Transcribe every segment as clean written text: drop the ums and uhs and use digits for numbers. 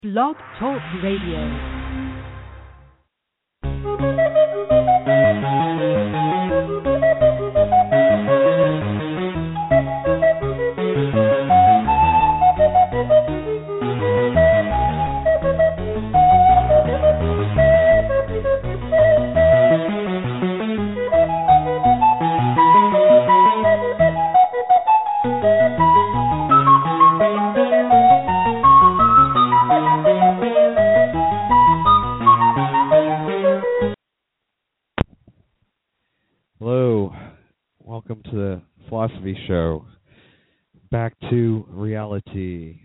Blog Talk Radio. Hello, welcome to the Philosophy Show. Back to reality.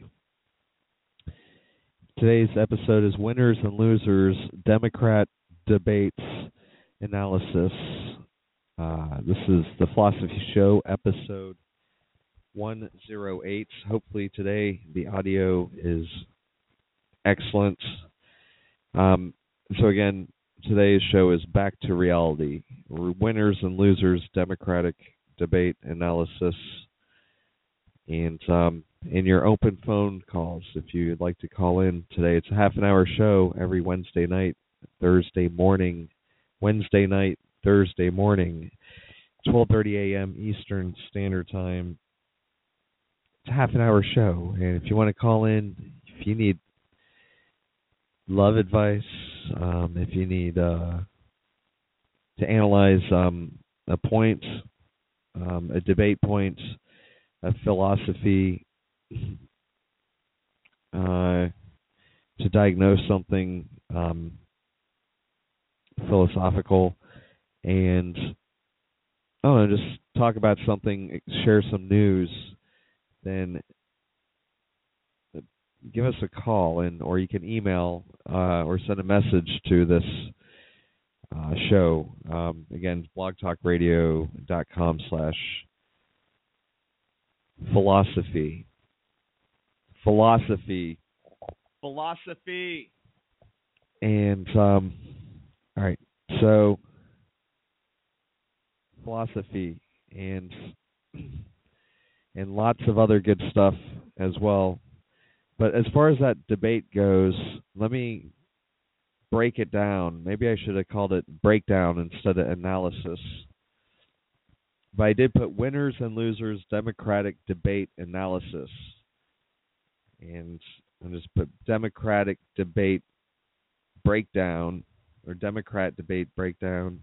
Today's episode is Winners and Losers, Democrat Debates Analysis. This is the Philosophy Show, episode 108. Hopefully today the audio is excellent. So again, today's show is Back to Reality. Winners and Losers, Democratic Debate Analysis. And in your open phone calls, if you'd like to call in today, it's a half an hour show every Wednesday night, Thursday morning, 12:30 a.m. Eastern Standard Time. It's a half an hour show. And if you want to call in, if you need love advice, if you need to analyze a point, a debate point, a philosophy, to diagnose something philosophical, and I don't know, just talk about something, share some news, then give us a call, or you can email or send a message to this show. Again, blogtalkradio.com/philosophy. Philosophy. And all right, so philosophy and lots of other good stuff as well. But as far as that debate goes, let me break it down. Maybe I should have called it breakdown instead of analysis. But I did put Winners and Losers Democratic Debate Analysis. And I just put Democratic Debate Breakdown, or Democrat Debate Breakdown.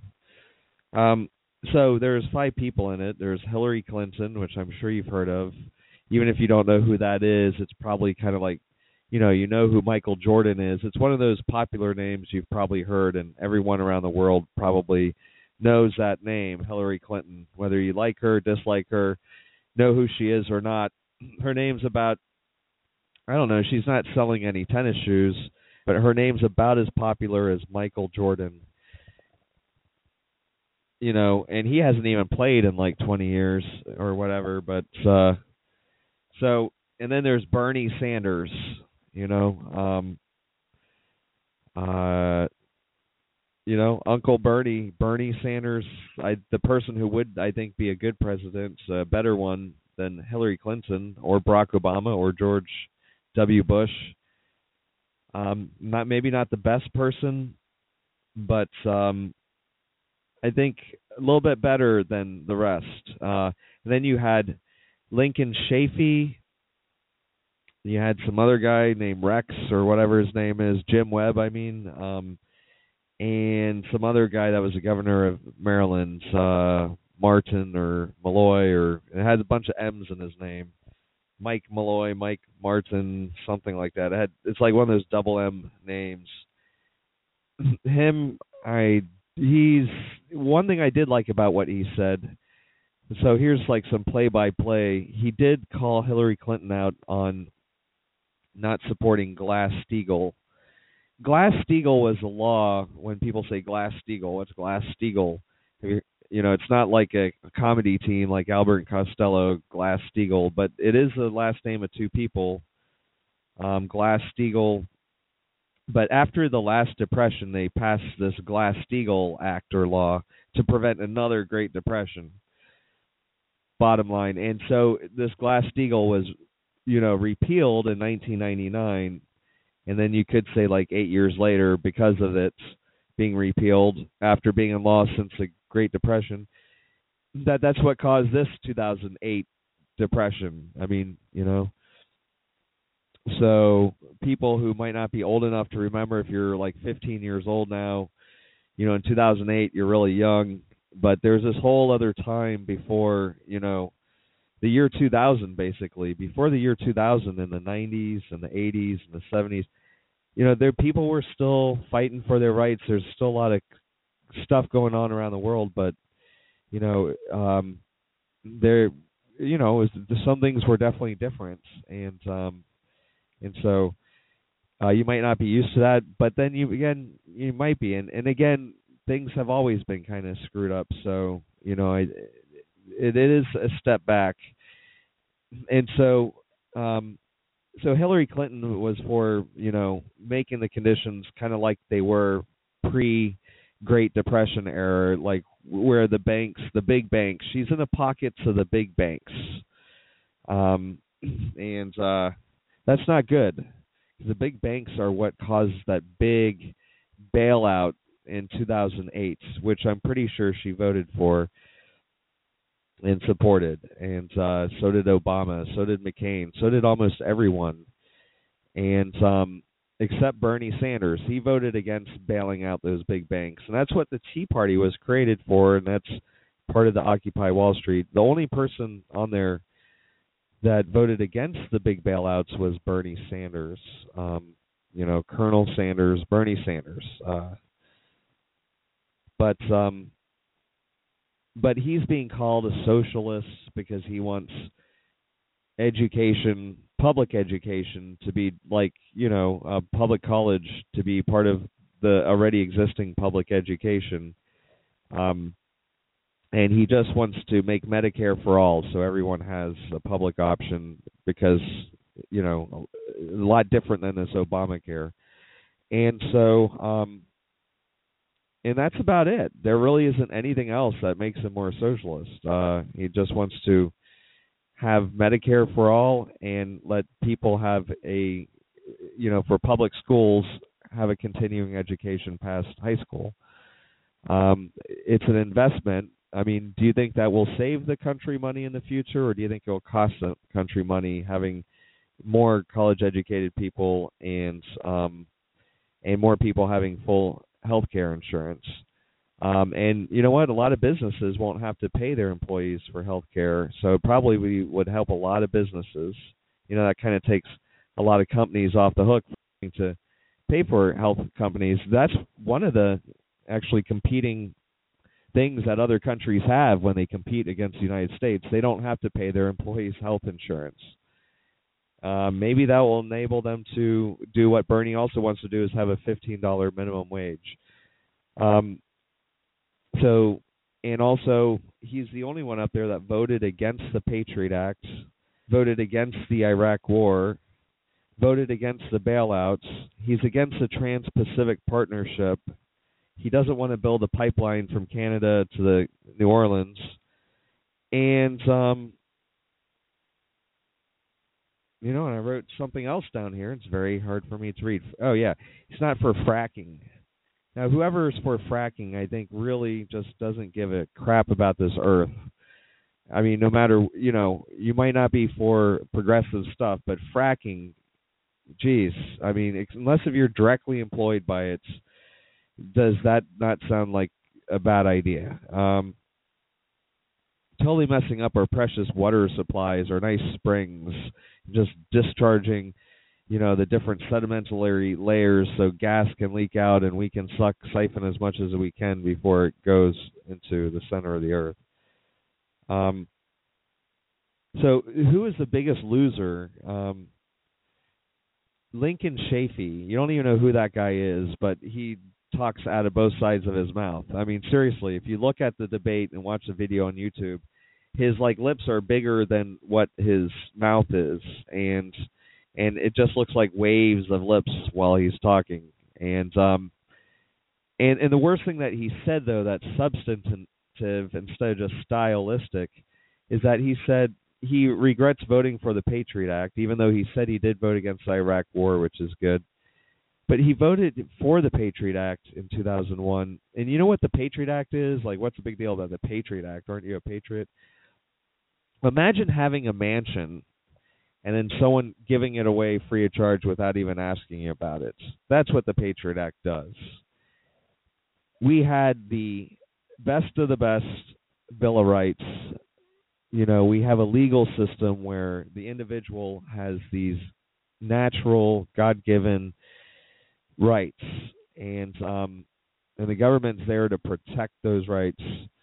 So there's 5 people in it. There's Hillary Clinton, which I'm sure you've heard of. Even if you don't know who that is, it's probably kind of like, you know who Michael Jordan is. It's one of those popular names you've probably heard, and everyone around the world probably knows that name, Hillary Clinton. Whether you like her, dislike her, know who she is or not, her name's about, I don't know, she's not selling any tennis shoes, but her name's about as popular as Michael Jordan. And he hasn't even played in like 20 years or whatever, but so, and then there's Bernie Sanders, Uncle Bernie Sanders, the person who would, I think, be a good president, a better one than Hillary Clinton or Barack Obama or George W. Bush. Maybe not the best person, but I think a little bit better than the rest. And then you had Lincoln Chafee. You had some other guy named Rex or whatever his name is, Jim Webb, and some other guy that was the governor of Maryland, Martin or Malloy, or it had a bunch of M's in his name. Mike Malloy, Mike Martin, something like that. It's like one of those double M names. He's one thing I did like about what he said. So here's like some play-by-play. He did call Hillary Clinton out on not supporting Glass-Steagall. Glass-Steagall was a law. When people say Glass-Steagall, what's Glass-Steagall? It's not like a comedy team like Albert and Costello, Glass-Steagall, but it is the last name of 2 people, Glass-Steagall. But after the last Depression, they passed this Glass-Steagall Act or law to prevent another Great Depression. Bottom line. And so this Glass-Steagall was, repealed in 1999, and then you could say like 8 years later, because of it being repealed after being in law since the Great Depression, that's what caused this 2008 depression. I mean, so people who might not be old enough to remember, if you're like 15 years old now, in 2008 you're really young, but there's this whole other time before, the year 2000, basically. Before the year 2000, in the 90s and the 80s and the 70s, there people were still fighting for their rights. There's still a lot of stuff going on around the world, but there, some things were definitely different, and so you might not be used to that, but then you might be, and again, things have always been kind of screwed up, so it is a step back, and so Hillary Clinton was for making the conditions kind of like they were pre-Great Depression era, like where the big banks, she's in the pockets of the big banks, and that's not good. The big banks are what caused that big bailout in 2008, which I'm pretty sure she voted for and supported, and so did Obama, so did McCain, so did almost everyone, and except Bernie Sanders. He voted against bailing out those big banks, and that's what the Tea Party was created for, and that's part of the Occupy Wall Street. The only person on there that voted against the big bailouts was Bernie Sanders, Colonel Sanders, Bernie Sanders, but he's being called a socialist because he wants education, public education, to be like, a public college to be part of the already existing public education. And he just wants to make Medicare for all, so everyone has a public option, because, a lot different than this Obamacare. And so, and that's about it. There really isn't anything else that makes him more socialist. He just wants to have Medicare for all and let people have for public schools, have a continuing education past high school. It's an investment. I mean, do you think that will save the country money in the future, or do you think it will cost the country money having more college-educated people and more people having full health care insurance? And you know what? A lot of businesses won't have to pay their employees for health care, so probably we would help a lot of businesses. That kind of takes a lot of companies off the hook to pay for health companies. That's one of the actually competing things that other countries have when they compete against the United States. They don't have to pay their employees health insurance. Maybe that will enable them to do what Bernie also wants to do, is have a $15 minimum wage. And also, he's the only one up there that voted against the Patriot Act, voted against the Iraq War, voted against the bailouts. He's against the Trans-Pacific Partnership. He doesn't want to build a pipeline from Canada to the New Orleans. And, and I wrote something else down here. It's very hard for me to read. Oh, yeah. He's not for fracking. Now, whoever is for fracking, I think, really just doesn't give a crap about this earth. I mean, no matter, you might not be for progressive stuff, but fracking, geez, I mean, unless if you're directly employed by it, does that not sound like a bad idea? Totally messing up our precious water supplies, our nice springs, just discharging, the different sedimentary layers so gas can leak out and we can siphon as much as we can before it goes into the center of the earth. So who is the biggest loser? Lincoln Chafee. You don't even know who that guy is, but he talks out of both sides of his mouth. I mean, seriously, if you look at the debate and watch the video on YouTube, his lips are bigger than what his mouth is, and it just looks like waves of lips while he's talking. And the worst thing that he said, though, that's substantive instead of just stylistic, is that he said he regrets voting for the Patriot Act, even though he said he did vote against the Iraq War, which is good. But he voted for the Patriot Act in 2001. And you know what the Patriot Act is? Like, what's the big deal about the Patriot Act? Aren't you a patriot? Imagine having a mansion and then someone giving it away free of charge without even asking you about it. That's what the Patriot Act does. We had the best of the best Bill of Rights. You know, we have a legal system where the individual has these natural, God-given rights, and the government's there to protect those rights.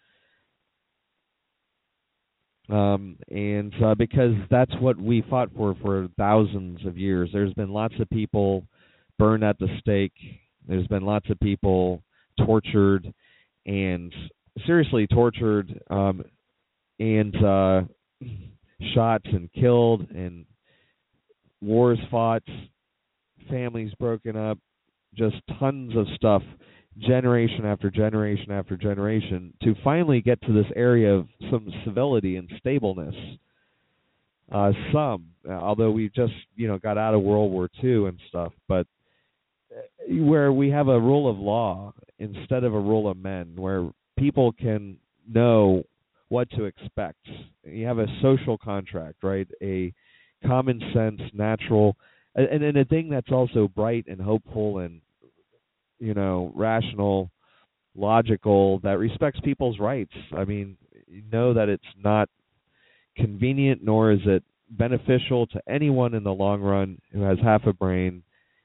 Because that's what we fought for thousands of years. There's been lots of people burned at the stake. There's been lots of people tortured, and seriously tortured, and shot and killed, and wars fought, families broken up, just tons of stuff, generation after generation after generation, to finally get to this area of some civility and stableness. Although we just, got out of World War II and stuff, but where we have a rule of law instead of a rule of men, where people can know what to expect. You have a social contract, right? A common sense, natural, and a thing that's also bright and hopeful and, rational, logical, that respects people's rights. I mean, you know that it's not convenient, nor is it beneficial to anyone in the long run who has half a brain,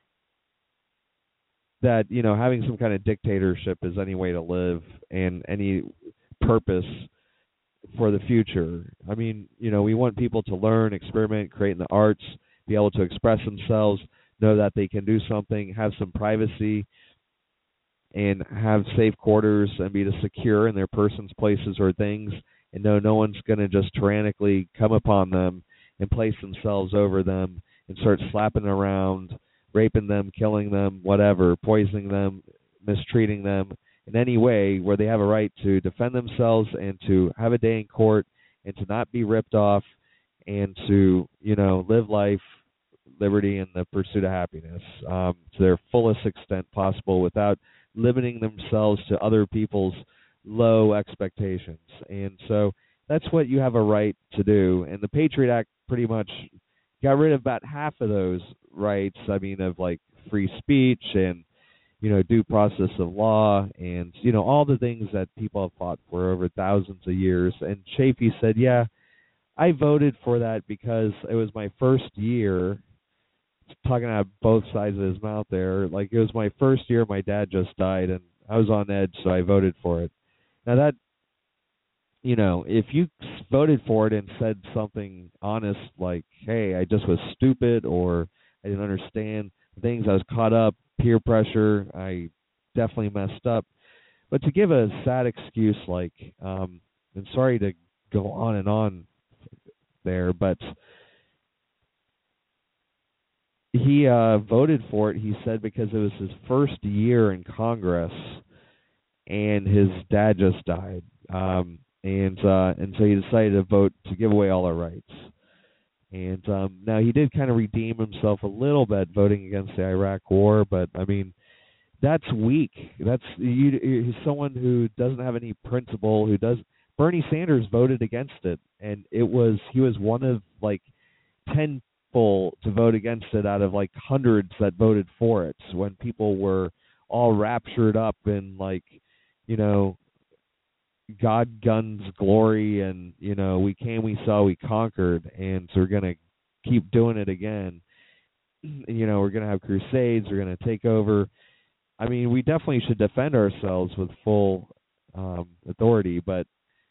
that, having some kind of dictatorship is any way to live and any purpose for the future. I mean, we want people to learn, experiment, create in the arts, be able to express themselves, know that they can do something, have some privacy, and have safe quarters and be secure in their persons, places, or things, and know no one's going to just tyrannically come upon them and place themselves over them and start slapping around, raping them, killing them, whatever, poisoning them, mistreating them in any way, where they have a right to defend themselves and to have a day in court and to not be ripped off and to, live life, liberty, and the pursuit of happiness to their fullest extent possible without limiting themselves to other people's low expectations. And so that's what you have a right to do. And the Patriot Act pretty much got rid of about half of those rights. I mean, of like free speech and, due process of law and, all the things that people have fought for over thousands of years. And Chafee said, yeah, I voted for that because it was my first year. Talking out both sides of his mouth there. Like, it was my first year, my dad just died, and I was on edge, so I voted for it. Now that, if you voted for it and said something honest like, hey, I just was stupid, or I didn't understand things, I was caught up, peer pressure, I definitely messed up. But to give a sad excuse like, and sorry to go on and on there, but he voted for it, he said, because it was his first year in Congress and his dad just died. And so he decided to vote to give away all our rights. And now he did kind of redeem himself a little bit voting against the Iraq War, but I mean, that's weak. That's he's someone who doesn't have any principle, who does. Bernie Sanders voted against it, and he was one of like 10 to vote against it out of like hundreds that voted for it, when people were all raptured up in like, God, guns, glory, and we came, we saw, we conquered, and so we're gonna keep doing it again. We're gonna have crusades, we're gonna take over. I mean, we definitely should defend ourselves with full authority, but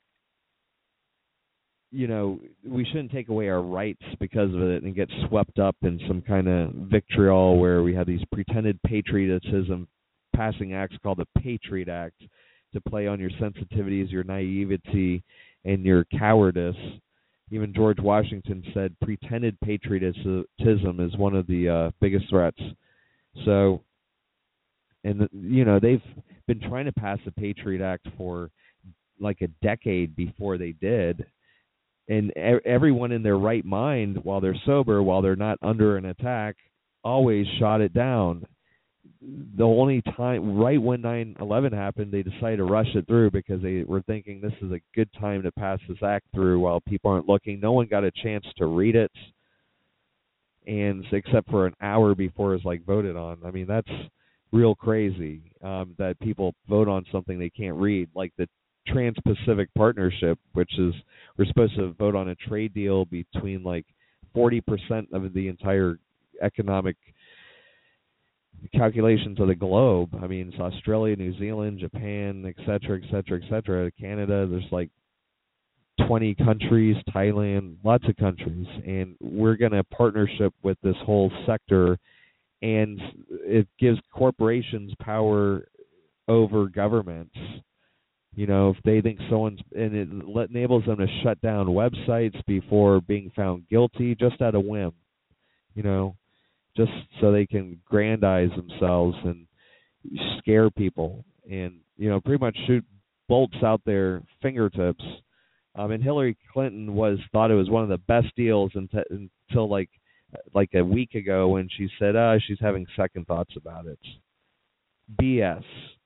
we shouldn't take away our rights because of it and get swept up in some kind of vitriol where we have these pretended patriotism passing acts called the Patriot Act to play on your sensitivities, your naivety, and your cowardice. Even George Washington said pretended patriotism is one of the biggest threats. So, and they've been trying to pass the Patriot Act for like a decade before they did. And everyone in their right mind, while they're sober, while they're not under an attack, always shot it down. the only time, right when 9/11 happened, they decided to rush it through because they were thinking this is a good time to pass this act through while people aren't looking. No one got a chance to read it, and except for an hour before it was like voted on. I mean, that's real crazy that people vote on something they can't read, like the Trans-Pacific Partnership, which is we're supposed to vote on a trade deal between like 40% of the entire economic calculations of the globe. I mean, it's Australia, New Zealand, Japan, et cetera, et cetera, et cetera. Canada, there's like 20 countries, Thailand, lots of countries, and we're going to partnership with this whole sector, and it gives corporations power over governments. You know, if they think someone's, and it enables them to shut down websites before being found guilty just at a whim, you know, just so they can grandize themselves and scare people and, you know, pretty much shoot bolts out their fingertips. And Hillary Clinton thought it was one of the best deals until like a week ago when she said, she's having second thoughts about it. BS.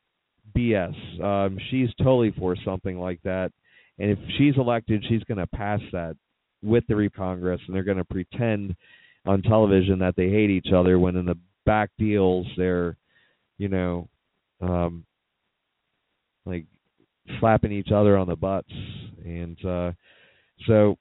She's totally for something like that. And if she's elected, she's going to pass that with the Congress, and they're going to pretend on television that they hate each other when in the back deals they're, you know, like slapping each other on the butts. And so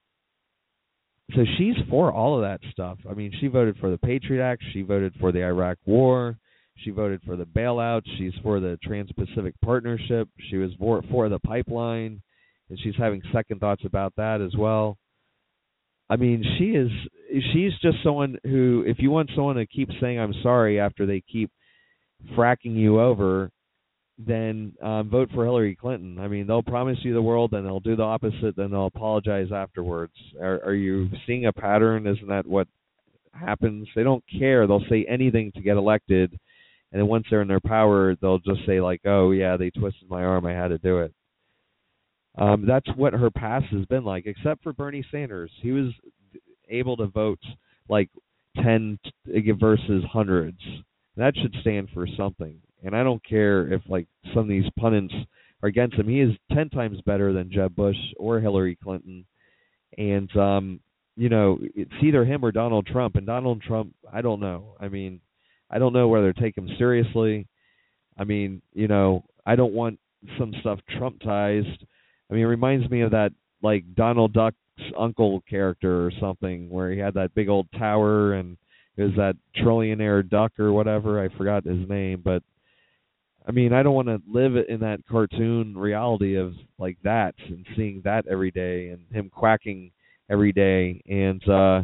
she's for all of that stuff. I mean, she voted for the Patriot Act. She voted for the Iraq War. She voted for the bailout. She's for the Trans-Pacific Partnership. She was for the pipeline, and she's having second thoughts about that as well. I mean, she's just someone who, if you want someone to keep saying I'm sorry after they keep fracking you over, then vote for Hillary Clinton. I mean, they'll promise you the world, then they'll do the opposite, then they'll apologize afterwards. Are you seeing a pattern? Isn't that what happens? They don't care. They'll say anything to get elected, and then once they're in their power, they'll just say like, oh, yeah, they twisted my arm, I had to do it. That's what her past has been like, except for Bernie Sanders. He was able to vote like 10 versus hundreds. That should stand for something. And I don't care if like some of these pundits are against him. He is 10 times better than Jeb Bush or Hillary Clinton. And, you know, it's either him or Donald Trump. And Donald Trump, I don't know. I mean, I don't know whether to take him seriously. I mean, you know, I don't want some stuff Trumpized. I mean, it reminds me of that, like, Donald Duck's uncle character or something, where he had that big old tower, and it was that trillionaire duck or whatever. I forgot his name. But, I mean, I don't want to live in that cartoon reality of, like, that and seeing that every day and him quacking every day. And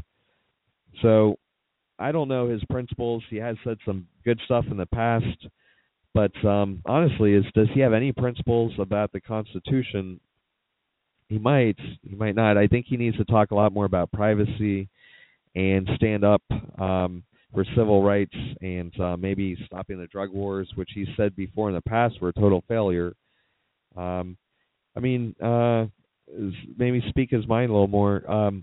so I don't know his principles. He has said some good stuff in the past. But honestly, does he have any principles about the Constitution? He might not. I think he needs to talk a lot more about privacy and stand up for civil rights and maybe stopping the drug wars, which he said before in the past were a total failure. I mean, maybe speak his mind a little more.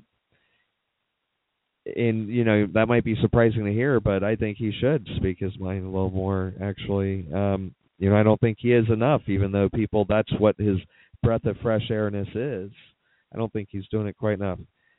And, you know, that might be surprising to hear, but I think he should speak his mind a little more, actually. You know, I don't think he is enough, even though that's what his breath of fresh airness is. I don't think he's doing it quite enough.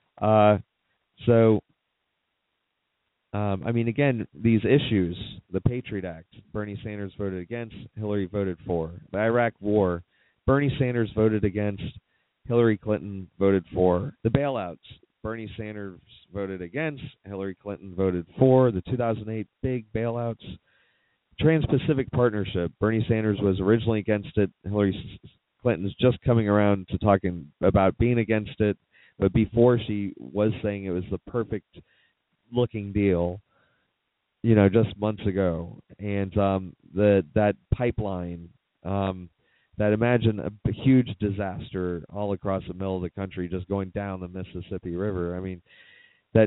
I mean, again, these issues, the Patriot Act, Bernie Sanders voted against, Hillary voted for. The Iraq War, Bernie Sanders voted against, Hillary Clinton voted for. The bailouts, Bernie Sanders voted against, Hillary Clinton voted for. The 2008 big bailouts. Trans-Pacific Partnership, Bernie Sanders was originally against it. Hillary Clinton's just coming around to talking about being against it, but before she was saying it was the perfect looking deal, you know, just months ago. And that pipeline, that imagine a huge disaster all across the middle of the country just going down the Mississippi River. I mean, that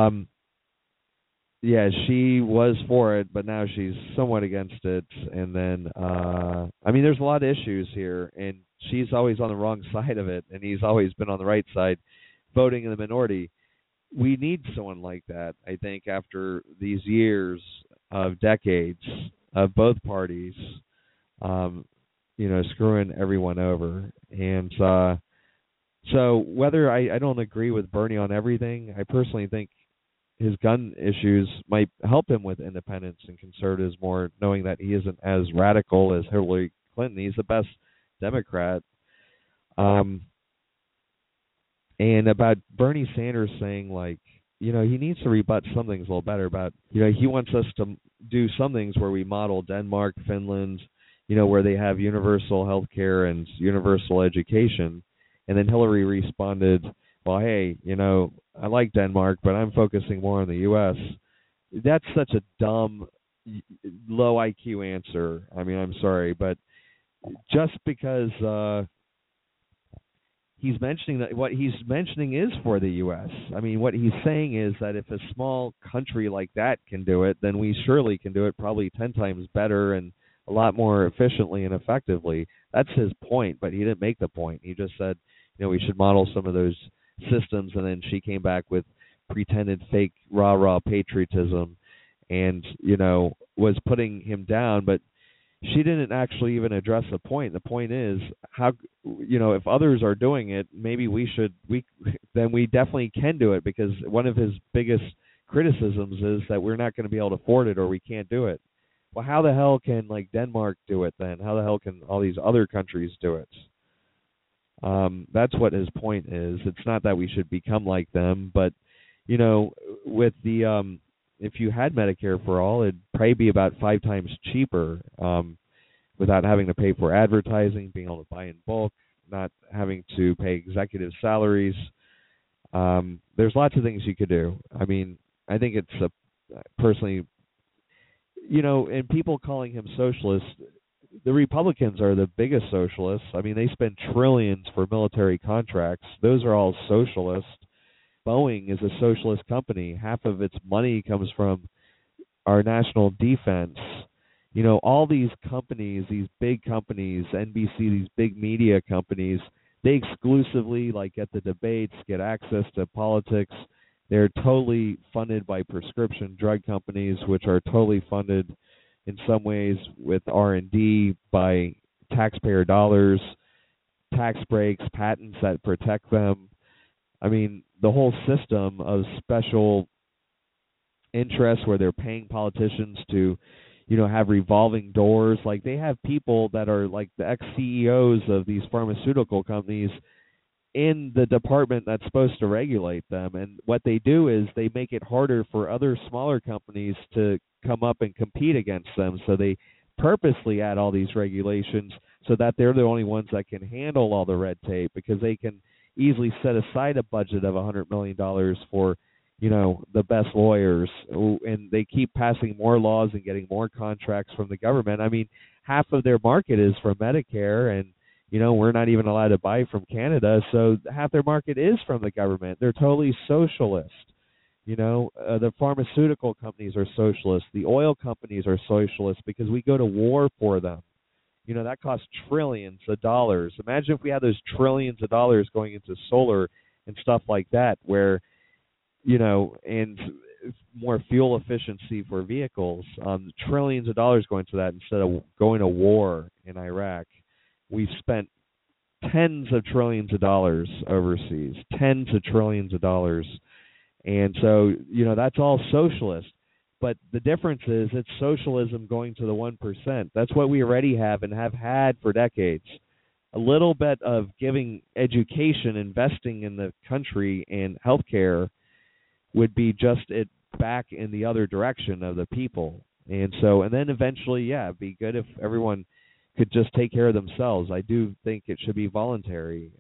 yeah, she was for it, but now she's somewhat against it. And then, I mean, there's a lot of issues here, and she's always on the wrong side of it, and he's always been on the right side, voting in the minority. We need someone like that, I think, after these years of decades of both parties, screwing everyone over. And so whether I don't agree with Bernie on everything, I personally think his gun issues might help him with independents and conservatives more, knowing that he isn't as radical as Hillary Clinton. He's the best Democrat. And about Bernie Sanders saying, like, he needs to rebut some things a little better about, he wants us to do some things where we model Denmark, Finland, where they have universal health care and universal education. And then Hillary responded, well, hey, I like Denmark, but I'm focusing more on the U.S. That's such a dumb, low IQ answer. I mean, I'm sorry, but just because he's mentioning that what he's mentioning is for the U.S. I mean, what he's saying is that if a small country like that can do it, then we surely can do it probably 10 times better and a lot more efficiently and effectively. That's his point, but he didn't make the point. He just said, we should model some of those systems, and then she came back with pretended fake rah-rah patriotism and, was putting him down, but she didn't actually even address the point. The point is, how, if others are doing it, maybe then we definitely can do it, because one of his biggest criticisms is that we're not going to be able to afford it or we can't do it. Well, how the hell can, like, Denmark do it then? How the hell can all these other countries do it? That's what his point is. It's not that we should become like them, but, with the if you had Medicare for all, it'd probably be about 5 times cheaper without having to pay for advertising, being able to buy in bulk, not having to pay executive salaries. There's lots of things you could do. I mean, I think it's personally, and people calling him socialist, the Republicans are the biggest socialists. I mean, they spend trillions for military contracts. Those are all socialist. Boeing is a socialist company. Half of its money comes from our national defense. All these companies, these big companies, NBC, these big media companies, they exclusively, like, get the debates, get access to politics. They're totally funded by prescription drug companies, which are totally funded in some ways with R&D by taxpayer dollars, tax breaks, patents that protect them. I mean, the whole system of special interests where they're paying politicians to, have revolving doors. Like, they have people that are like the ex-CEOs of these pharmaceutical companies in the department that's supposed to regulate them. And what they do is they make it harder for other smaller companies to come up and compete against them. So they purposely add all these regulations so that they're the only ones that can handle all the red tape, because they can easily set aside a budget of $100 million for, the best lawyers, and they keep passing more laws and getting more contracts from the government. I mean, half of their market is from Medicare, and we're not even allowed to buy from Canada, so half their market is from the government. They're totally socialist. The pharmaceutical companies are socialist. The oil companies are socialist because we go to war for them. That costs trillions of dollars. Imagine if we had those trillions of dollars going into solar and stuff like that, where, and more fuel efficiency for vehicles, trillions of dollars going to that instead of going to war in Iraq. We've spent tens of trillions of dollars overseas, tens of trillions of dollars. And so, that's all socialist. But the difference is it's socialism going to the 1%. That's what we already have and have had for decades. A little bit of giving education, investing in the country and healthcare would be just it back in the other direction of the people. And so, and then eventually, it'd be good if everyone could just take care of themselves. I do think it should be voluntary.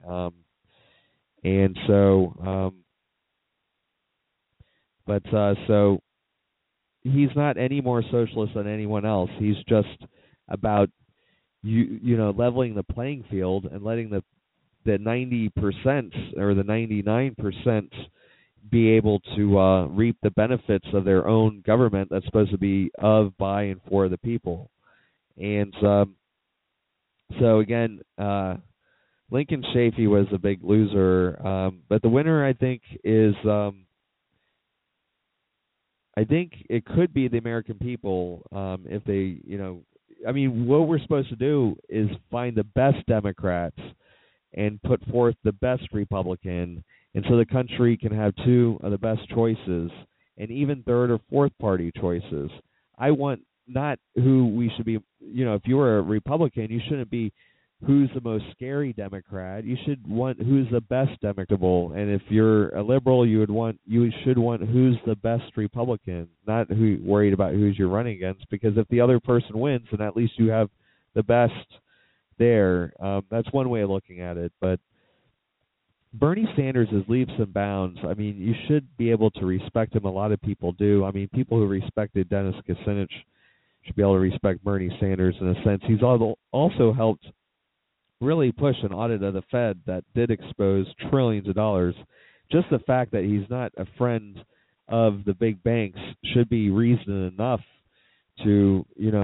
So he's not any more socialist than anyone else. He's just about leveling the playing field and letting the 90% or the 99% be able to reap the benefits of their own government that's supposed to be of, by, and for the people. And so again, Lincoln Chafee was a big loser, but the winner, I think, is I think it could be the American people if they, I mean, what we're supposed to do is find the best Democrats and put forth the best Republican, and so the country can have two of the best choices, and even third or fourth party choices. I want not who we should be, if you were a Republican, you shouldn't be who's the most scary Democrat. You should want who's the best Democrat. And if you're a liberal, you should want who's the best Republican, not who worried about who's you're running against, because if the other person wins, then at least you have the best there. That's one way of looking at it. But Bernie Sanders is leaps and bounds. I mean, you should be able to respect him. A lot of people do. I mean, people who respected Dennis Kucinich should be able to respect Bernie Sanders in a sense. He's also helped really push an audit of the Fed that did expose trillions of dollars. Just the fact that he's not a friend of the big banks should be reason enough to,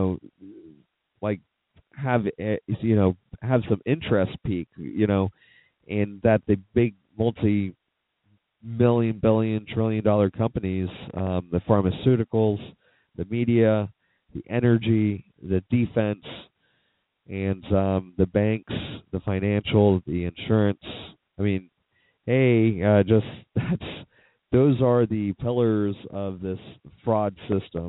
have some interest peak, and that the big multi-million, billion, trillion-dollar companies, the pharmaceuticals, the media, the energy, the defense, and the banks, the financial, the insurance. I mean, those are the pillars of this fraud system,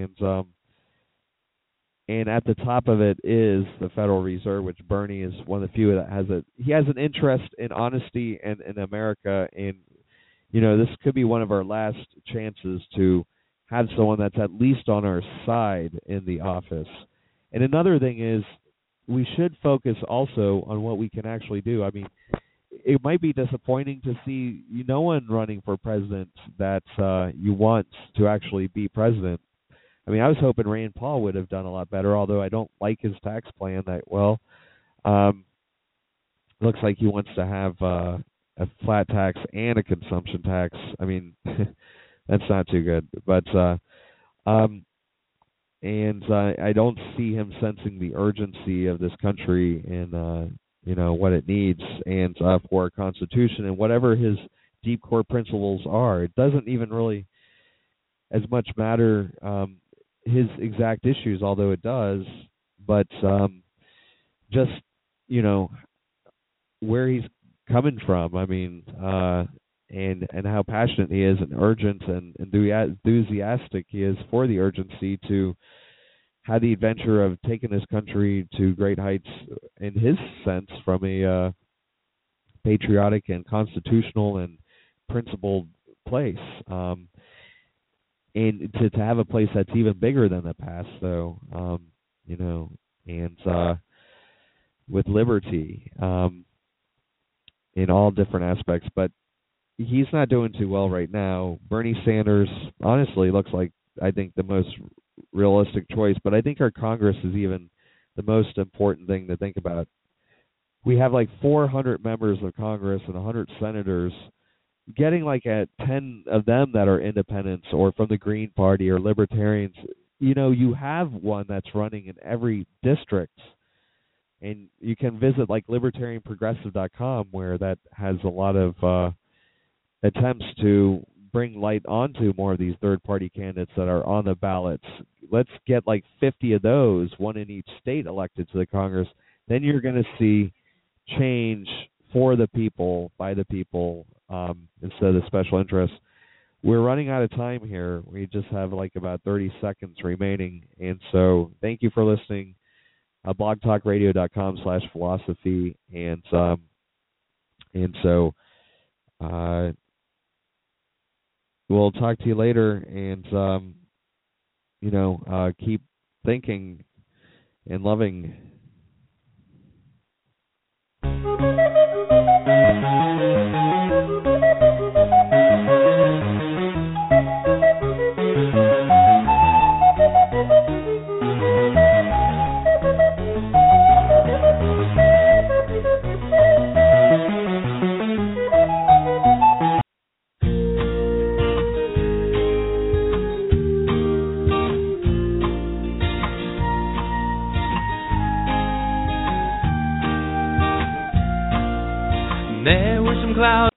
and at the top of it is the Federal Reserve, which Bernie is one of the few that has he has an interest in honesty and in America, and this could be one of our last chances to have someone that's at least on our side in the office. And another thing is, we should focus also on what we can actually do. I mean, it might be disappointing to see no one running for president that you want to actually be president. I mean, I was hoping Rand Paul would have done a lot better, although I don't like his tax plan that well. Looks like he wants to have a flat tax and a consumption tax. I mean, that's not too good. But I don't see him sensing the urgency of this country and what it needs, and for our Constitution and whatever his deep core principles are. It doesn't even really as much matter his exact issues, although it does, but just where he's coming from. I mean, and how passionate he is and urgent and enthusiastic he is for the urgency to have the adventure of taking this country to great heights in his sense, from a patriotic and constitutional and principled place. And to have a place that's even bigger than the past, though, and with liberty in all different aspects. But he's not doing too well right now. Bernie Sanders, honestly, looks like, I think, the most realistic choice. But I think our Congress is even the most important thing to think about. We have like 400 members of Congress and 100 senators. Getting like at 10 of them that are independents or from the Green Party or libertarians, you have one that's running in every district. And you can visit like libertarianprogressive.com, where that has a lot of attempts to bring light onto more of these third-party candidates that are on the ballots. Let's get like 50 of those, one in each state, elected to the Congress. Then you're going to see change for the people, by the people, instead of the special interests. We're running out of time here. We just have like about 30 seconds remaining. And so thank you for listening. blogtalkradio.com/philosophy. And so we'll talk to you later, and, keep thinking and loving. There were some clouds